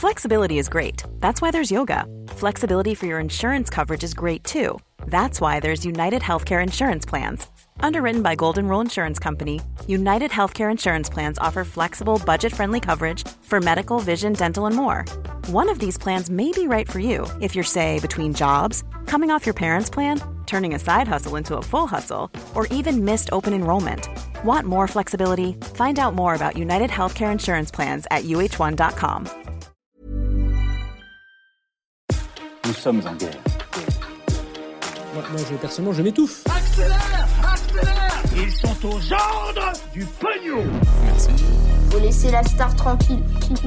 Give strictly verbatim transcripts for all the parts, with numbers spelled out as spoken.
Flexibility is great. That's why there's yoga. Flexibility for your insurance coverage is great too. That's why there's United Healthcare Insurance Plans. Underwritten by Golden Rule Insurance Company, United Healthcare Insurance Plans offer flexible, budget-friendly coverage for medical, vision, dental, and more. One of these plans may be right for you if you're, say, between jobs, coming off your parents' plan, turning a side hustle into a full hustle, or even missed open enrollment. Want more flexibility? Find out more about United Healthcare Insurance Plans at U H one dot com. Nous sommes en guerre. Moi, moi je, personnellement, je m'étouffe. Accélère, accélère. Ils sont aux ordres du pognon. Merci. Faut laisser la star tranquille.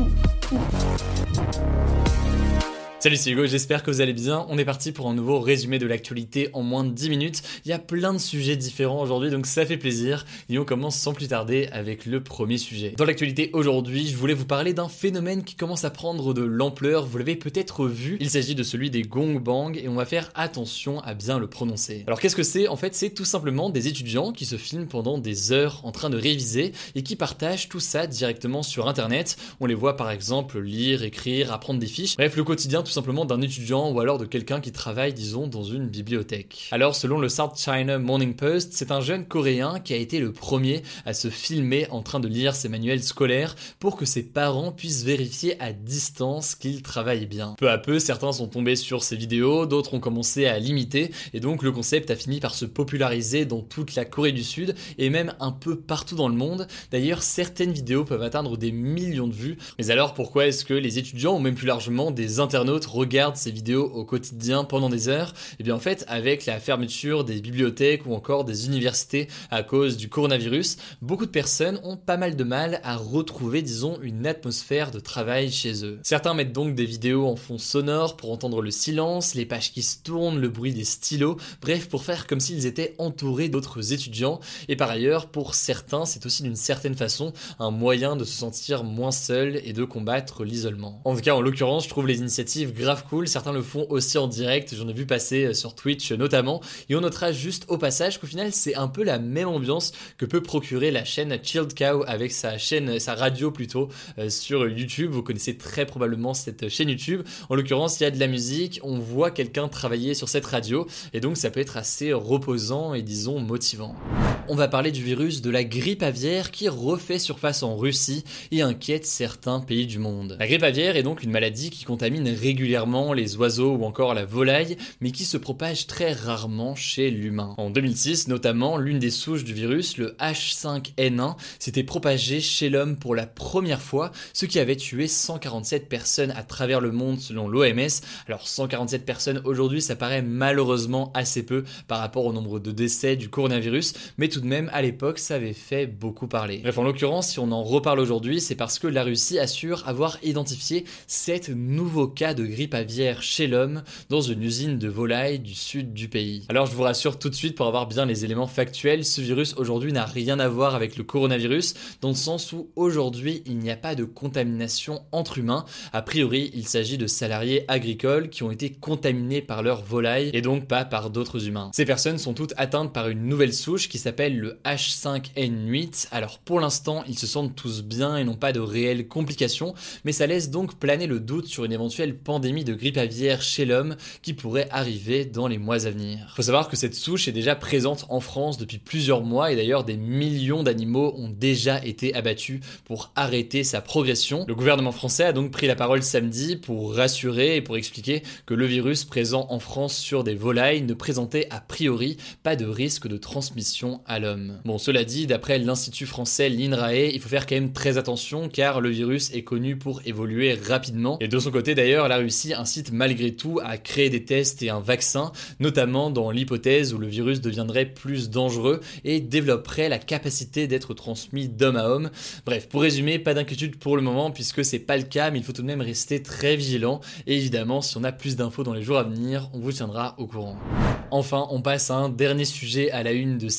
Salut, c'est Hugo, j'espère que vous allez bien. On est parti pour un nouveau résumé de l'actualité en moins de dix minutes. Il y a plein de sujets différents aujourd'hui, donc ça fait plaisir. Et on commence sans plus tarder avec le premier sujet. Dans l'actualité aujourd'hui, je voulais vous parler d'un phénomène qui commence à prendre de l'ampleur. Vous l'avez peut-être vu, il s'agit de celui des gangbangs et on va faire attention à bien le prononcer. Alors qu'est-ce que c'est ? En fait, c'est tout simplement des étudiants qui se filment pendant des heures en train de réviser et qui partagent tout ça directement sur internet. On les voit par exemple lire, écrire, apprendre des fiches. Bref, le quotidien tout simplement d'un étudiant ou alors de quelqu'un qui travaille, disons, dans une bibliothèque. Alors, selon le South China Morning Post, c'est un jeune coréen qui a été le premier à se filmer en train de lire ses manuels scolaires pour que ses parents puissent vérifier à distance qu'il travaille bien. Peu à peu, certains sont tombés sur ces vidéos, d'autres ont commencé à l'imiter, et donc le concept a fini par se populariser dans toute la Corée du Sud et même un peu partout dans le monde. D'ailleurs, certaines vidéos peuvent atteindre des millions de vues. Mais alors, pourquoi est-ce que les étudiants, ou même plus largement des internautes, regardent ces vidéos au quotidien pendant des heures? Et bien en fait, avec la fermeture des bibliothèques ou encore des universités à cause du coronavirus, beaucoup de personnes ont pas mal de mal à retrouver, disons, une atmosphère de travail chez eux. Certains mettent donc des vidéos en fond sonore pour entendre le silence, les pages qui se tournent, le bruit des stylos, bref, pour faire comme s'ils étaient entourés d'autres étudiants. Et par ailleurs, pour certains, c'est aussi d'une certaine façon un moyen de se sentir moins seul et de combattre l'isolement. En tout cas, en l'occurrence, je trouve les initiatives grave cool. Certains le font aussi en direct, j'en ai vu passer sur Twitch notamment, et on notera juste au passage qu'au final c'est un peu la même ambiance que peut procurer la chaîne Chilled Cow avec sa chaîne, sa radio plutôt, euh, sur YouTube. Vous connaissez très probablement cette chaîne YouTube. En l'occurrence, il y a de la musique, on voit quelqu'un travailler sur cette radio, et donc ça peut être assez reposant et disons motivant. On va parler du virus de la grippe aviaire qui refait surface en Russie et inquiète certains pays du monde. La grippe aviaire est donc une maladie qui contamine régulièrement les oiseaux ou encore la volaille, mais qui se propage très rarement chez l'humain. En deux mille six, notamment, l'une des souches du virus, le H cinq N un, s'était propagée chez l'homme pour la première fois, ce qui avait tué cent quarante-sept personnes à travers le monde selon l'O M S. Alors cent quarante-sept personnes aujourd'hui, ça paraît malheureusement assez peu par rapport au nombre de décès du coronavirus, mais tout de même, à l'époque, ça avait fait beaucoup parler. Bref, en l'occurrence, si on en reparle aujourd'hui, c'est parce que la Russie assure avoir identifié sept nouveaux cas de grippe aviaire chez l'homme dans une usine de volailles du sud du pays. Alors je vous rassure tout de suite pour avoir bien les éléments factuels, ce virus aujourd'hui n'a rien à voir avec le coronavirus dans le sens où aujourd'hui il n'y a pas de contamination entre humains. A priori il s'agit de salariés agricoles qui ont été contaminés par leurs volailles et donc pas par d'autres humains. Ces personnes sont toutes atteintes par une nouvelle souche qui s'appelle le H cinq N huit. Alors pour l'instant ils se sentent tous bien et n'ont pas de réelles complications, mais ça laisse donc planer le doute sur une éventuelle pandémie de grippe aviaire chez l'homme qui pourrait arriver dans les mois à venir. Faut savoir que cette souche est déjà présente en France depuis plusieurs mois et d'ailleurs des millions d'animaux ont déjà été abattus pour arrêter sa progression. Le gouvernement français a donc pris la parole samedi pour rassurer et pour expliquer que le virus présent en France sur des volailles ne présentait a priori pas de risque de transmission à l'homme. Bon, cela dit, d'après l'Institut français l'INRAE, il faut faire quand même très attention car le virus est connu pour évoluer rapidement et de son côté d'ailleurs, la Russie incite malgré tout à créer des tests et un vaccin, notamment dans l'hypothèse où le virus deviendrait plus dangereux et développerait la capacité d'être transmis d'homme à homme. Bref, pour résumer, pas d'inquiétude pour le moment puisque c'est pas le cas, mais il faut tout de même rester très vigilant et évidemment, si on a plus d'infos dans les jours à venir, on vous tiendra au courant. Enfin, on passe à un dernier sujet à la une de cette vidéo.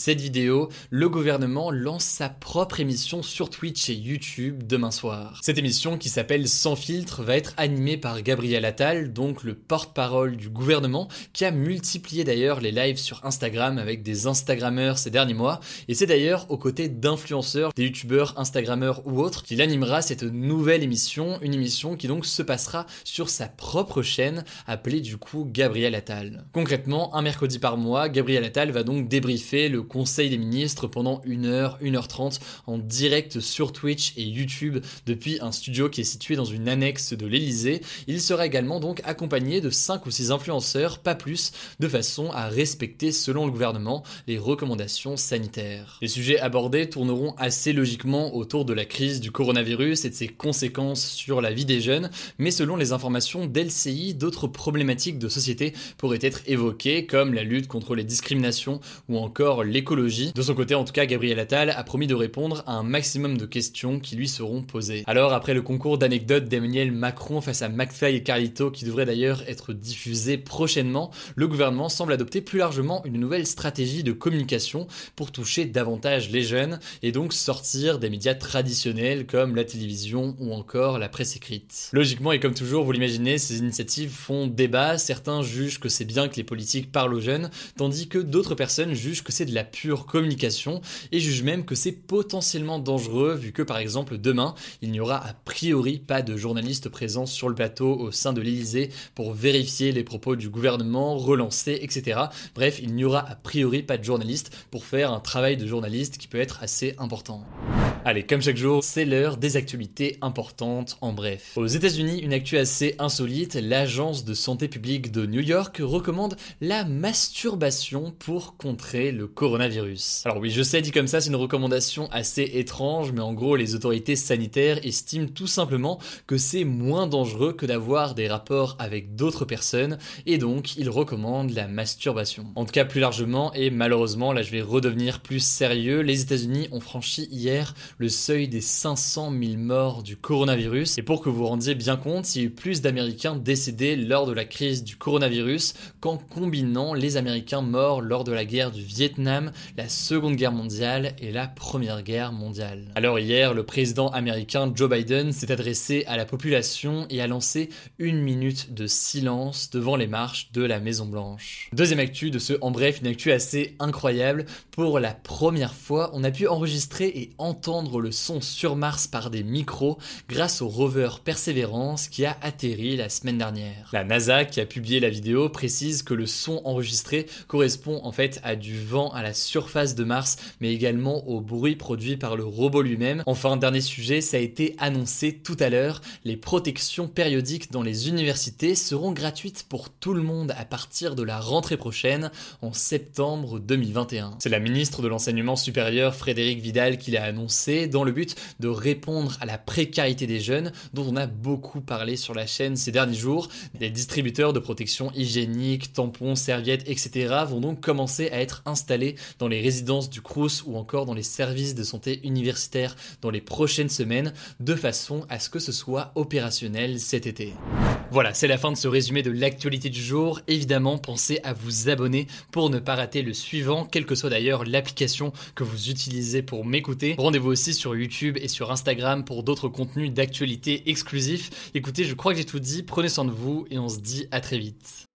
vidéo, le gouvernement lance sa propre émission sur Twitch et YouTube demain soir. Cette émission, qui s'appelle Sans filtre, va être animée par Gabriel Attal, donc le porte-parole du gouvernement, qui a multiplié d'ailleurs les lives sur Instagram avec des Instagrammeurs ces derniers mois, et c'est d'ailleurs aux côtés d'influenceurs, des youtubeurs, instagrammeurs ou autres, qu'il animera cette nouvelle émission, une émission qui donc se passera sur sa propre chaîne, appelée du coup Gabriel Attal. Concrètement, un mercredi par mois, Gabriel Attal va donc débriefer le Conseil des ministres pendant une heure, une heure trente en direct sur Twitch et YouTube depuis un studio qui est situé dans une annexe de l'Elysée. Il sera également donc accompagné de cinq ou six influenceurs, pas plus, de façon à respecter, selon le gouvernement, les recommandations sanitaires. Les sujets abordés tourneront assez logiquement autour de la crise du coronavirus et de ses conséquences sur la vie des jeunes, mais selon les informations d'L C I, d'autres problématiques de société pourraient être évoquées, comme la lutte contre les discriminations ou encore l'écologie. De son côté, en tout cas, Gabriel Attal a promis de répondre à un maximum de questions qui lui seront posées. Alors, après le concours d'anecdotes d'Emmanuel Macron face à McFly et Carlito, qui devrait d'ailleurs être diffusé prochainement, le gouvernement semble adopter plus largement une nouvelle stratégie de communication pour toucher davantage les jeunes et donc sortir des médias traditionnels comme la télévision ou encore la presse écrite. Logiquement, et comme toujours, vous l'imaginez, ces initiatives font débat. Certains jugent que c'est bien que les politiques parlent aux jeunes, tandis que d'autres personnes jugent que c'est de la pure communication et jugent même que c'est potentiellement dangereux vu que par exemple demain, il n'y aura a priori pas de journalistes présents sur le plateau au sein de l'Elysée pour vérifier les propos du gouvernement, relancer, et cetera. Bref, il n'y aura a priori pas de journalistes pour faire un travail de journaliste qui peut être assez important. Allez, comme chaque jour, c'est l'heure des actualités importantes en bref. Aux États-Unis, une actu assez insolite, l'agence de santé publique de New York recommande la masturbation pour contrer le coronavirus. Alors oui, je sais, dit comme ça, c'est une recommandation assez étrange, mais en gros, les autorités sanitaires estiment tout simplement que c'est moins dangereux que d'avoir des rapports avec d'autres personnes, et donc ils recommandent la masturbation. En tout cas, plus largement, et malheureusement, là je vais redevenir plus sérieux, les États-Unis ont franchi hier le seuil des cinq cent mille morts du coronavirus. Et pour que vous vous rendiez bien compte, il y a eu plus d'Américains décédés lors de la crise du coronavirus qu'en combinant les Américains morts lors de la guerre du Vietnam, la Seconde Guerre mondiale et la Première Guerre mondiale. Alors hier, le président américain Joe Biden s'est adressé à la population et a lancé une minute de silence devant les marches de la Maison Blanche. Deuxième actu de ce En Bref, une actu assez incroyable. Pour la première fois, on a pu enregistrer et entendre le son sur Mars par des micros grâce au rover Perseverance qui a atterri la semaine dernière. La NASA, qui a publié la vidéo, précise que le son enregistré correspond en fait à du vent à la surface de Mars, mais également au bruit produit par le robot lui-même. Enfin, dernier sujet, ça a été annoncé tout à l'heure, les protections périodiques dans les universités seront gratuites pour tout le monde à partir de la rentrée prochaine, en septembre deux mille vingt et un. C'est la ministre de l'Enseignement supérieur, Frédérique Vidal, qui l'a annoncé, dans le but de répondre à la précarité des jeunes dont on a beaucoup parlé sur la chaîne ces derniers jours. Des distributeurs de protection hygiénique, tampons, serviettes, et cetera vont donc commencer à être installés dans les résidences du Crous ou encore dans les services de santé universitaires dans les prochaines semaines, de façon à ce que ce soit opérationnel cet été. Voilà, c'est la fin de ce résumé de l'actualité du jour. Évidemment, pensez à vous abonner pour ne pas rater le suivant, quelle que soit d'ailleurs l'application que vous utilisez pour m'écouter. Rendez-vous aussi sur YouTube et sur Instagram pour d'autres contenus d'actualité exclusifs. Écoutez, je crois que j'ai tout dit, prenez soin de vous et on se dit à très vite.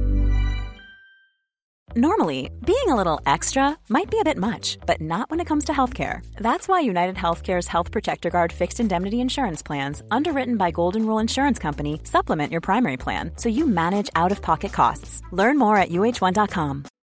Normally, being a little extra might be a bit much, but not when it comes to healthcare. That's why United Healthcare's Health Protector Guard fixed indemnity insurance plans, underwritten by Golden Rule Insurance Company, supplement your primary plan so you manage out-of-pocket costs. Learn more at U H one dot com.